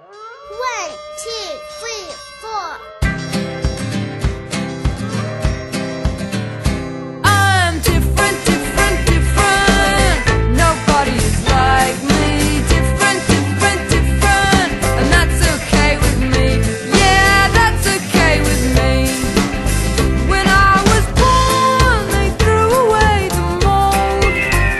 One, two, three, four. I'm different, different, different. Nobody's like me. Different, different, different. And that's okay with me. Yeah, that's okay with me. When I was born, they threw away the mold.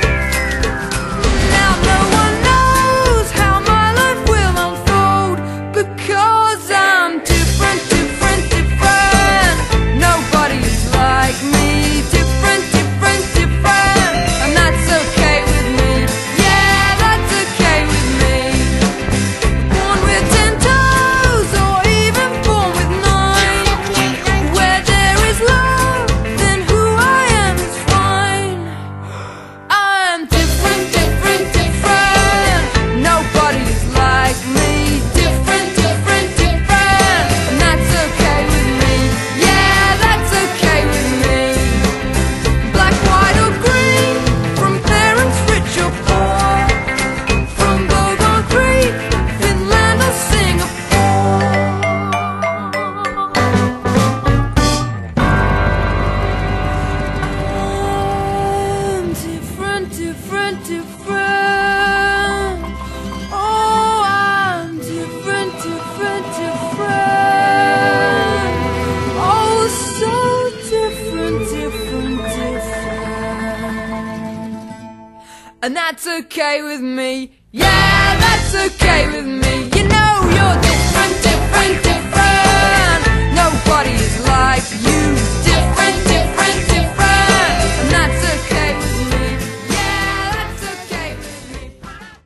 Now no one knows how my life will unfold, because I'm different, different, different. Nobody's like me. Different, different, different. And that's okay with me. Yeah, that's okay with me. Born with 10 toes, or even born with 9. Where there is love, then who I am is fine. I'm different, different, different. Nobody's like me. Different, different, different. And that's okay with me. Yeah, that's okay with me. Black, white or green, from parents rich or poor, from Bourbon Creek, Finland or Singapore. I'm different, different, different. Oh, I'm different, different, different. Oh, so different, different, different. And that's okay with me. Yeah, that's okay with me. You know you're different.